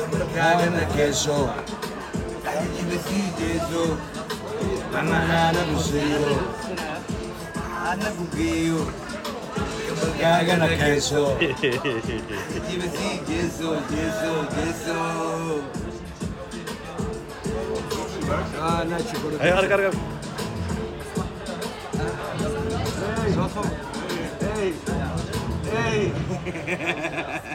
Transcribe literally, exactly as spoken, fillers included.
Caga na queso. Dagli vestito. Manana busiro. Ana bugueo. Caga na queso. Dagli vestito. Gesso, gesso. Ah, na chocolate. Ayo harga harga. Hey, hey, hey.